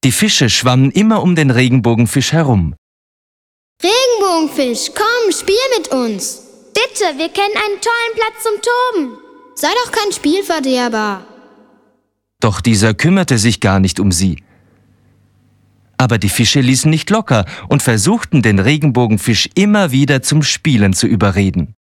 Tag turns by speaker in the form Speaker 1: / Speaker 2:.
Speaker 1: Die Fische schwammen immer um den Regenbogenfisch herum.
Speaker 2: Regenbogenfisch, komm, spiel mit uns.
Speaker 3: Bitte, wir kennen einen tollen Platz zum Toben.
Speaker 2: Sei doch kein Spielverderber.
Speaker 1: Doch dieser kümmerte sich gar nicht um sie. Aber die Fische ließen nicht locker und versuchten, den Regenbogenfisch immer wieder zum Spielen zu überreden.